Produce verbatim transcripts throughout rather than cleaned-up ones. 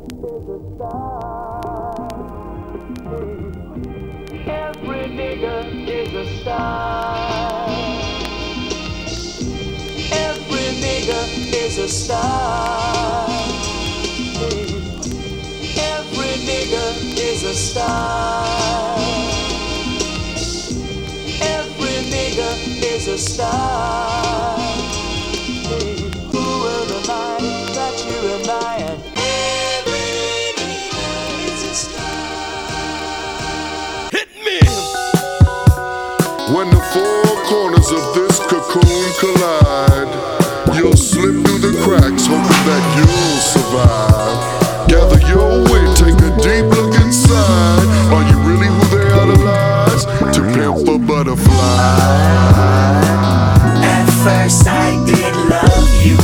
Every nigga is a star. Every nigga is a star. Every nigga is a star. Every nigga is a star. Who will remind that you remind? Every nigga is a star. Hit me! When the four corners of this cocoon collide, you'll slip through the cracks, hoping that you'll survive. Gather your wit, take a deep look inside. Are you really who they idolize? To pimp a butterfly. At first I did love you,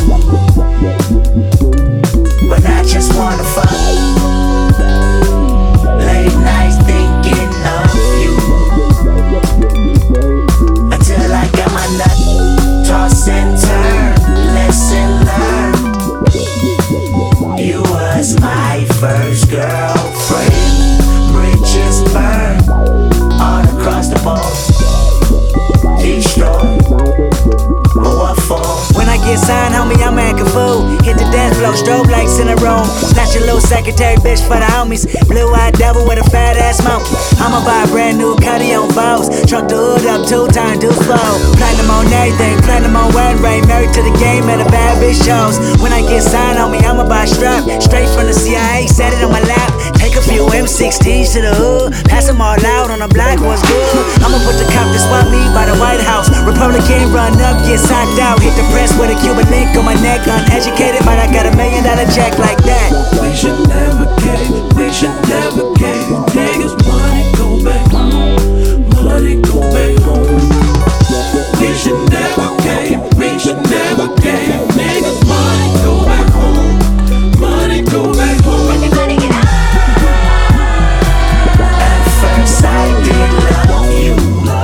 but I just wanna fuck. Late nights thinking of you, until I got my nut. Toss and turn, lesson learned. You was my first girlfriend. Bridges burned all across the board. Destroyed. But what for? When I get signed, homie, I'm acting fool. Hit the dance floor, strobe lights in the room. Snatch your little secretary bitch for the homies. Blue-eyed devil with a fat ass monkey. I'ma buy a brand new Cuddy on Vows. Truck the hood up two times, do slow. Platinum on everything, platinum on wedding ring. Married to the game and the bad bitch shows. When I get signed, homie, I'ma buy a strap. Straight from the C I A, set it on my lap. Take a few M sixteens to the hood. Pass them all out on the block, what's good? I'ma put the cop to swap me by the White House. Republican run up, get socked out. Hit the press with a Cuban link on my neck. Uneducated, but I got a million dollar check like that. We should never cave, we should never cave. Niggas, money go back home, money go back home. We should never cave, we should never cave. Niggas, money go back home, money go back home. Everybody get high. At first I did love you,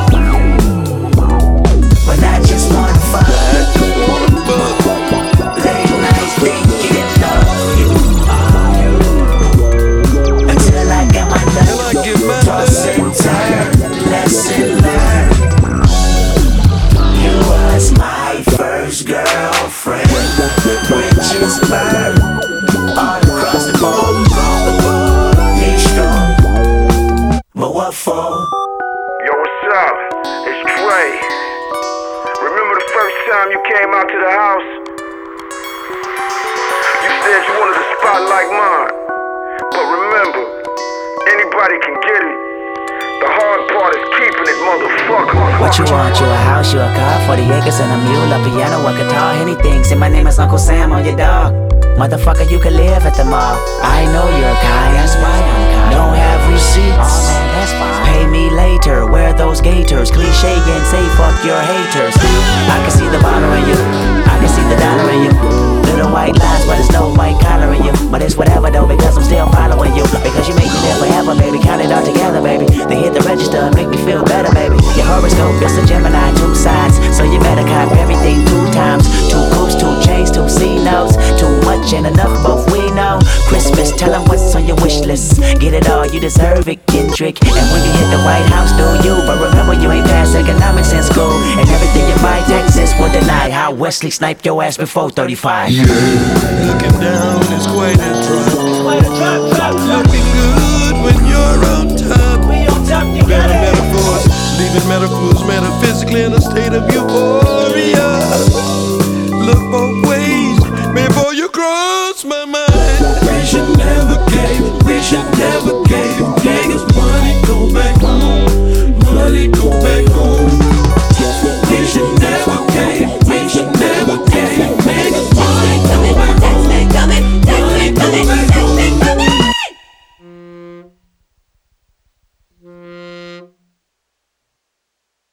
but I just wanna fuck. Late nights thinking of you, until I got my nut. Toss and turn, lesson learned. You was my first girlfriend. Bridges burned all across the board. He's strong, but what for? Yo, what's up? It's Trey. Remember the first time you came out to the house? You said you wanted a spot like mine. But remember, anybody can get it. The hard part is keeping it, motherfucker. What you want? You a house, you a car, forty acres and a mule, a piano, a guitar, anything. Say my name is Uncle Sam on your dog. Motherfucker, you can live at the mall. I know you're kind, that's why I'm kind. Don't have receipts, oh man, that's fine. Pay me later, wear those gaiters. Cliche and say fuck your haters. I can see the bottle in you, I can see the dollar in you. Little white lies, but it's no white collar in you. But it's whatever though, because I'm still following you. Because you make me live forever, baby. Count it all together, baby. They hit the register and make me feel better, baby. Your horoscope is a Gemini, two sides. So you better cop everything two times. Two coops, two chains, two C notes. Too much and enough, both we know. Christmas, tell them what's on your wish list. Get it all, you deserve it, Kendrick. And when you hit the White House, do you? But remember, you ain't passed economics in school. And everything you buy, Texas will deny. How Wesley sniped your ass before thirty-five. Yeah. Looking down is quite a drop. Looking good when you're on top. We on top Better metaphors, leaving metaphors metaphysically in a state of